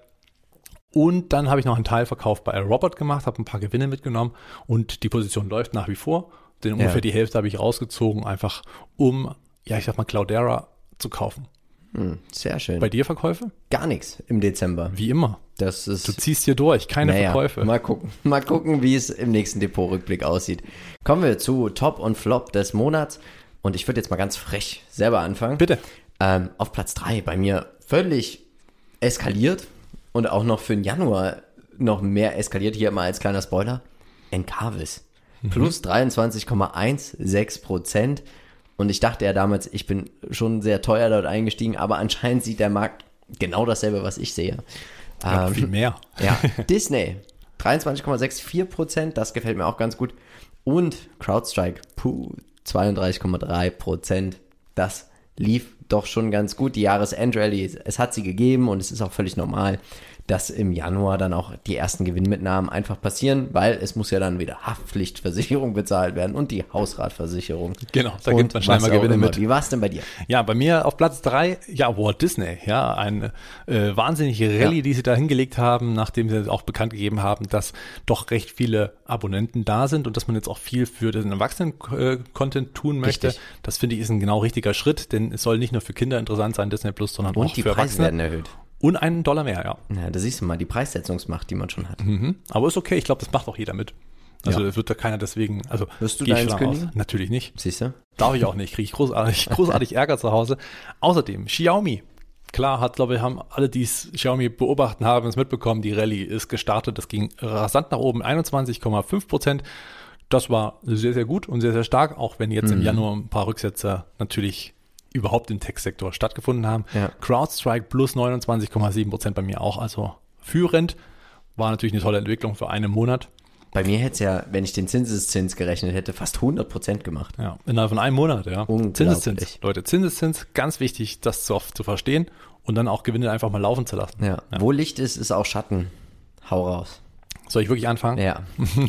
Und dann habe ich noch einen Teilverkauf bei Robert gemacht, habe ein paar Gewinne mitgenommen und die Position läuft nach wie vor. Denn ungefähr Ja. die Hälfte habe ich rausgezogen, einfach um, ja, ich sag mal, Cloudera zu kaufen. Hm, sehr schön. Bei dir Verkäufe? Gar nichts im Dezember. Wie immer. Das ist. Du ziehst hier durch, keine Naja, Verkäufe. Mal gucken. Mal gucken, wie es im nächsten Depotrückblick aussieht. Kommen wir zu Top und Flop des Monats. Und ich würde jetzt mal ganz frech selber anfangen. Bitte. Ähm, auf Platz drei bei mir völlig eskaliert und auch noch für den Januar noch mehr eskaliert. Hier mal als kleiner Spoiler. Encarvis. Plus dreiundzwanzig Komma sechzehn Prozent. Und ich dachte ja damals, ich bin schon sehr teuer dort eingestiegen, aber anscheinend sieht der Markt genau dasselbe, was ich sehe. Ja, Ähm, viel mehr. ja, Disney, dreiundzwanzig Komma vierundsechzig Prozent, das gefällt mir auch ganz gut. Und CrowdStrike, puh, zweiunddreißig Komma drei Prozent, das lief doch schon ganz gut. Die Jahresendrally, es hat sie gegeben und es ist auch völlig normal, dass im Januar dann auch die ersten Gewinnmitnahmen einfach passieren, weil es muss ja dann wieder Haftpflichtversicherung bezahlt werden und die Hausratversicherung. Genau, da Und gibt man schnell was mal auch Gewinne immer. mit. Wie war es denn bei dir? Ja, bei mir auf Platz drei, ja, Walt Disney, ja, eine äh, wahnsinnige Rallye, Ja. die sie da hingelegt haben, nachdem sie auch bekannt gegeben haben, dass doch recht viele Abonnenten da sind und dass man jetzt auch viel für den Erwachsenen-Content tun möchte. Richtig. Das finde ich ist ein genau richtiger Schritt, denn es soll nicht nur für Kinder interessant sein, Disney Plus, sondern auch Und die für Preise Erwachsene. werden erhöht. Und einen Dollar mehr, ja. Ja, da siehst du mal die Preissetzungsmacht, die man schon hat. Mhm. Aber ist okay, ich glaube, das macht auch jeder mit. Also Ja. es wird da keiner deswegen, also Wirst du gehe ich deins schon aus. kündigen? Natürlich nicht. Siehst du? Darf ich auch nicht, kriege ich großartig, großartig Ärger zu Hause. Außerdem, Xiaomi. Klar, hat, glaube ich, haben alle, die es Xiaomi beobachten, haben es mitbekommen, die Rallye ist gestartet. Das ging rasant nach oben, einundzwanzig Komma fünf Prozent. Das war sehr, sehr gut und sehr, sehr stark, auch wenn jetzt im Januar ein paar Rücksetzer natürlich überhaupt im Tech-Sektor stattgefunden haben. Ja. CrowdStrike plus neunundzwanzig Komma sieben Prozent bei mir auch, also führend. War natürlich eine tolle Entwicklung für einen Monat. Bei mir hätte es ja, wenn ich den Zinseszins gerechnet hätte, fast hundert Prozent gemacht. Ja, innerhalb von einem Monat, ja. Unglaublich. Zinseszins. Leute, Zinseszins, ganz wichtig, das zu, zu verstehen und dann auch Gewinne einfach mal laufen zu lassen. Ja. Wo Licht ist, ist auch Schatten. Hau raus. Soll ich wirklich anfangen? Ja.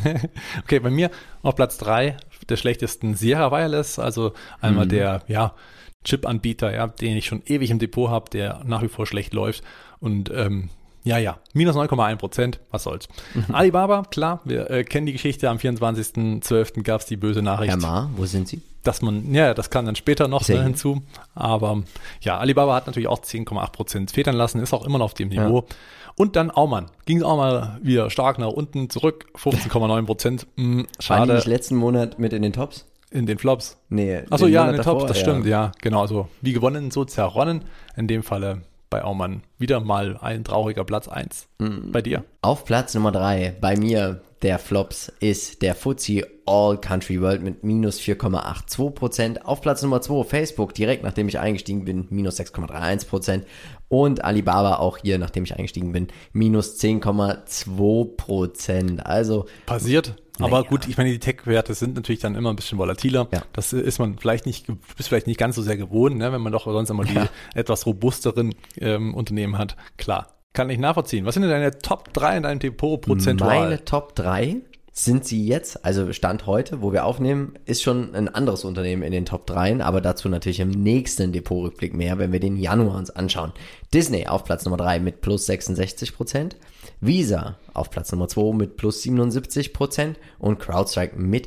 Okay, bei mir auf Platz drei der schlechtesten Sierra Wireless, also einmal der, ja, Chip-Anbieter, ja, den ich schon ewig im Depot habe, der nach wie vor schlecht läuft und ähm, Ja, ja, minus neun Komma eins Prozent, was soll's. Mhm. Alibaba, klar, wir äh, kennen die Geschichte, am vierundzwanzigsten zwölften gab es die böse Nachricht. Herr Ma, wo sind Sie? Dass man, ja, das kam dann später noch ne, hinzu, aber ja, Alibaba hat natürlich auch zehn Komma acht Prozent federn lassen, ist auch immer noch auf dem Niveau. Ja. Und dann Aumann, ging es auch mal wieder stark nach unten zurück, fünfzehn Komma neun Prozent, hm, schade. Waren die nicht letzten Monat mit in den Tops? In den Flops? Nee. Achso, ja, in den Tops, das ja. stimmt, ja, genau, also wie gewonnen, so zerronnen, in dem Falle bei Aumann wieder mal ein trauriger Platz eins. Mhm. Bei dir? Auf Platz Nummer drei bei mir der Flops ist der F T S E All Country World mit minus vier Komma zweiundachtzig Prozent. Auf Platz Nummer zwei Facebook, direkt nachdem ich eingestiegen bin, minus sechs Komma einunddreißig Prozent. Und Alibaba auch hier, nachdem ich eingestiegen bin, minus zehn Komma zwei Prozent. Also passiert. Aber naja. gut, ich meine, die Tech-Werte sind natürlich dann immer ein bisschen volatiler. Ja. Das ist man vielleicht nicht, bist vielleicht nicht ganz so sehr gewohnt, ne, wenn man doch sonst immer die ja. etwas robusteren ähm, Unternehmen hat. Klar, kann ich nachvollziehen. Was sind denn deine Top drei in deinem Depot prozentual? Meine Top drei sind sie jetzt, also Stand heute, wo wir aufnehmen, ist schon ein anderes Unternehmen in den Top drei, aber dazu natürlich im nächsten Depotrückblick mehr, wenn wir den Januar uns anschauen. Disney auf Platz Nummer drei mit plus sechsundsechzig Prozent. Visa auf Platz Nummer zwei mit plus siebenundsiebzig Prozent und CrowdStrike mit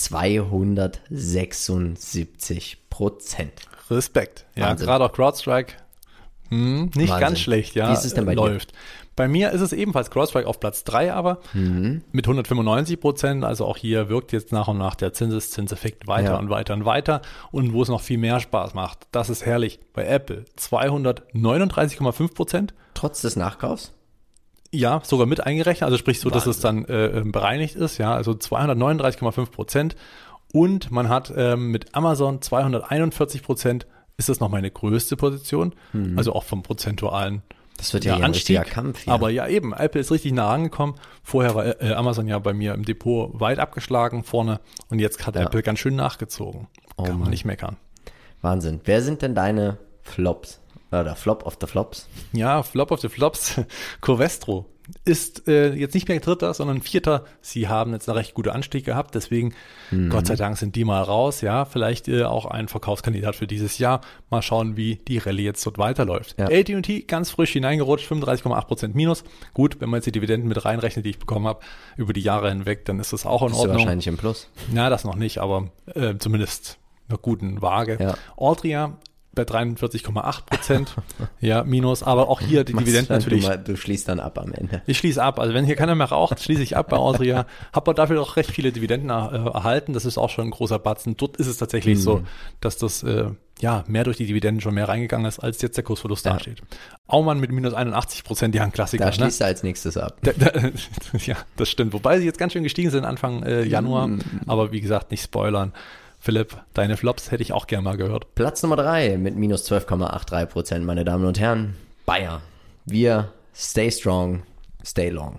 zweihundertsechsundsiebzig Prozent. Respekt. Ja, gerade auch CrowdStrike hm, nicht Wahnsinn. Ganz schlecht, ja. Wie ist es denn bei läuft. dir? Bei mir ist es ebenfalls CrowdStrike auf Platz drei, aber mhm. mit hundertfünfundneunzig Prozent. Also auch hier wirkt jetzt nach und nach der Zinseszinseffekt weiter ja. und weiter und weiter. Und wo es noch viel mehr Spaß macht, das ist herrlich. Bei Apple zweihundertneununddreißig Komma fünf Prozent. Trotz des Nachkaufs? Ja, sogar mit eingerechnet, also sprich so, Wahnsinn. Dass es dann äh, bereinigt ist, ja, also zweihundertneununddreißig Komma fünf Prozent und man hat ähm, mit Amazon zweihunderteinundvierzig Prozent, ist das noch meine größte Position, mhm. also auch vom prozentualen Das wird ja, ja ein richtiger Kampf hier. Aber ja eben, Apple ist richtig nah rangekommen, vorher war äh, Amazon ja bei mir im Depot weit abgeschlagen vorne und jetzt hat ja. Apple ganz schön nachgezogen, oh kann man Mann. nicht meckern. Wahnsinn, wer sind denn deine Flops? Oder Flop of the Flops. Ja, Flop of the Flops. Covestro ist äh, jetzt nicht mehr Dritter, sondern Vierter. Sie haben jetzt einen recht guten Anstieg gehabt, deswegen mhm. Gott sei Dank sind die mal raus. Ja, vielleicht äh, auch ein Verkaufskandidat für dieses Jahr. Mal schauen, wie die Rallye jetzt dort weiterläuft. Ja. A T und T ganz frisch hineingerutscht, fünfunddreißig Komma acht Prozent minus. Gut, wenn man jetzt die Dividenden mit reinrechnet, die ich bekommen habe, über die Jahre hinweg, dann ist das auch in Bist Ordnung. Du wahrscheinlich im Plus. Ja, das noch nicht, aber äh, zumindest einer guten Waage. Ja. Altria bei dreiundvierzig Komma acht Prozent, ja, minus, aber auch hier die Dividenden natürlich. Du, mal, du schließt dann ab am Ende. Ich schließe ab, also wenn hier keiner mehr raucht, schließe ich ab bei Altria, habe aber dafür auch recht viele Dividenden äh, erhalten, das ist auch schon ein großer Batzen. Dort ist es tatsächlich mhm. so, dass das äh, ja mehr durch die Dividenden schon mehr reingegangen ist, als jetzt der Kursverlust ja. dasteht. Aumann mit minus einundachtzig Prozent, ja, ein Klassiker. Da schließt ne? er als nächstes ab. Da, da, ja, das stimmt, wobei sie jetzt ganz schön gestiegen sind Anfang äh, Januar, mhm. aber wie gesagt, nicht spoilern. Philipp, deine Flops hätte ich auch gerne mal gehört. Platz Nummer drei mit minus zwölf Komma dreiundachtzig Prozent, meine Damen und Herren. Bayer. Wir stay strong, stay long.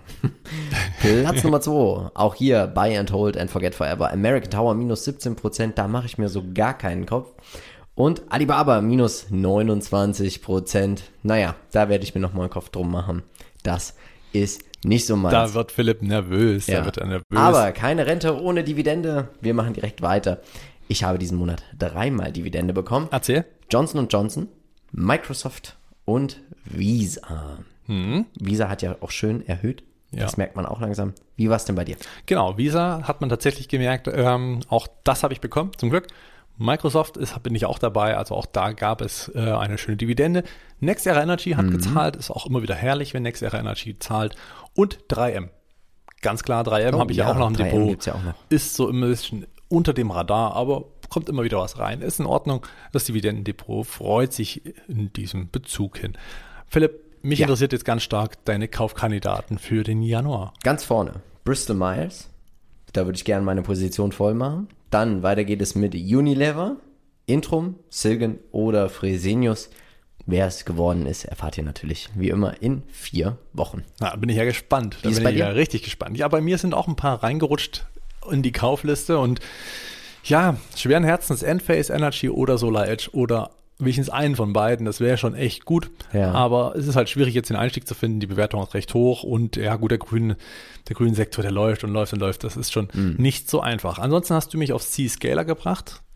Platz Nummer zwei, auch hier buy and hold and forget forever. American Tower minus siebzehn Prozent, da mache ich mir so gar keinen Kopf. Und Alibaba minus neunundzwanzig Prozent. Naja, da werde ich mir nochmal einen Kopf drum machen. Das ist nicht so meins. Da wird Philipp nervös. Ja. Da wird er nervös. Aber keine Rente ohne Dividende. Wir machen direkt weiter. Ich habe diesen Monat dreimal Dividende bekommen. Erzähl. Johnson und Johnson, Microsoft und Visa. Hm. Visa hat ja auch schön erhöht. Ja. Das merkt man auch langsam. Wie war es denn bei dir? Genau, Visa hat man tatsächlich gemerkt. Ähm, auch das habe ich bekommen, zum Glück. Microsoft ist, bin ich auch dabei, also auch da gab es äh, eine schöne Dividende. NextEra Energy hat mhm. gezahlt, ist auch immer wieder herrlich, wenn NextEra Energy zahlt. Und drei M. Ganz klar, drei M oh, habe ich ja auch noch im Depot. Ja auch noch. Ist so ein bisschen unter dem Radar, aber kommt immer wieder was rein. Ist in Ordnung. Das Dividendendepot freut sich in diesem Bezug hin. Philipp, mich ja. interessiert jetzt ganz stark deine Kaufkandidaten für den Januar. Ganz vorne, Bristol Myers. Da würde ich gerne meine Position voll machen. Dann weiter geht es mit Unilever, Intrum, Silgan oder Fresenius. Wer es geworden ist, erfahrt ihr natürlich wie immer in vier Wochen. Na, bin ich ja gespannt. Da Wie ist bin bei ich dir? ja richtig gespannt. Ja, bei mir sind auch ein paar reingerutscht in die Kaufliste und ja, schweren Herzens Enphase Energy oder Solar Edge oder wenigstens einen von beiden, das wäre schon echt gut. Ja. Aber es ist halt schwierig, jetzt den Einstieg zu finden. Die Bewertung ist recht hoch und ja gut, der grüne, der grüne Sektor, der läuft und läuft und läuft. Das ist schon mhm. nicht so einfach. Ansonsten hast du mich auf C-Scaler gebracht.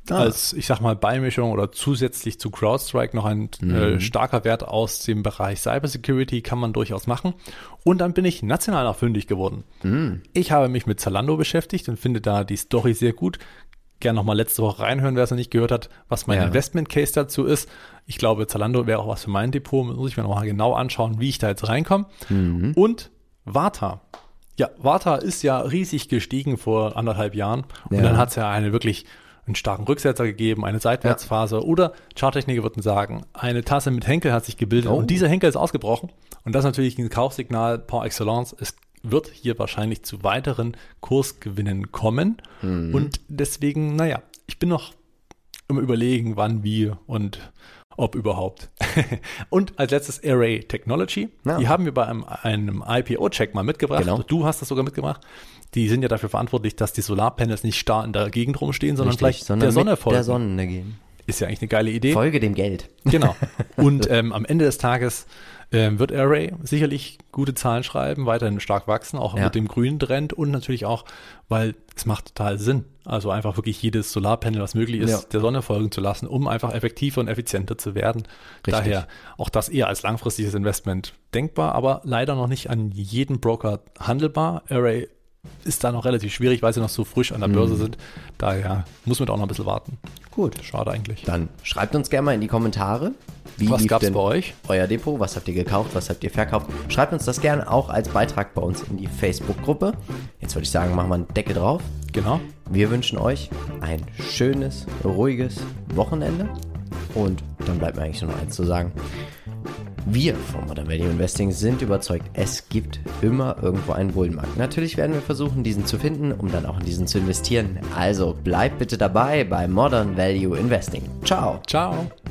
Ah. Als, ich sag mal, Beimischung oder zusätzlich zu CrowdStrike noch ein mhm. äh, starker Wert aus dem Bereich Cybersecurity kann man durchaus machen. Und dann bin ich national noch fündig geworden. Mhm. Ich habe mich mit Zalando beschäftigt und finde da die Story sehr gut. Gerne nochmal letzte Woche reinhören, wer es noch nicht gehört hat, was mein ja. Investment-Case dazu ist. Ich glaube, Zalando wäre auch was für mein Depot. Muss ich mir nochmal genau anschauen, wie ich da jetzt reinkomme. Mhm. Und Warta. Ja, Warta ist ja riesig gestiegen vor anderthalb Jahren. Und ja. dann hat es ja eine wirklich einen starken Rücksetzer gegeben, eine Seitwärtsphase. Ja. Oder Charttechniker würden sagen, eine Tasse mit Henkel hat sich gebildet. Oh. Und dieser Henkel ist ausgebrochen. Und das ist natürlich ein Kaufsignal par excellence. Es wird hier wahrscheinlich zu weiteren Kursgewinnen kommen. Mhm. Und deswegen, naja, ich bin noch im Überlegen, wann, wie und ob überhaupt. Und als letztes Array Technology. Ja. Die haben wir bei einem, einem I P O-Check mal mitgebracht. Genau. Du hast das sogar mitgebracht. Die sind ja dafür verantwortlich, dass die Solarpanels nicht starr in der Gegend rumstehen, sondern Richtig, vielleicht sondern der Sonne folgen. Der Sonne gehen. Ist ja eigentlich eine geile Idee. Folge dem Geld. Genau. Und ähm, am Ende des Tages ähm, wird Array sicherlich gute Zahlen schreiben, weiterhin stark wachsen, auch ja. mit dem grünen Trend und natürlich auch, weil es macht total Sinn. Also einfach wirklich jedes Solarpanel, was möglich ist, ja. der Sonne folgen zu lassen, um einfach effektiver und effizienter zu werden. Richtig. Daher auch das eher als langfristiges Investment denkbar, aber leider noch nicht an jedem Broker handelbar. Array ist da noch relativ schwierig, weil sie noch so frisch an der Börse mhm. sind. Daher muss man da auch noch ein bisschen warten. Gut. Schade eigentlich. Dann schreibt uns gerne mal in die Kommentare. Wie was gab es bei euch? Euer Depot, was habt ihr gekauft, was habt ihr verkauft? Schreibt uns das gerne auch als Beitrag bei uns in die Facebook-Gruppe. Jetzt würde ich sagen, machen wir einen Deckel drauf. Genau. Wir wünschen euch ein schönes, ruhiges Wochenende. Und dann bleibt mir eigentlich nur noch eins zu sagen. Wir von Modern Value Investing sind überzeugt, es gibt immer irgendwo einen Bullenmarkt. Natürlich werden wir versuchen, diesen zu finden, um dann auch in diesen zu investieren. Also bleibt bitte dabei bei Modern Value Investing. Ciao. Ciao.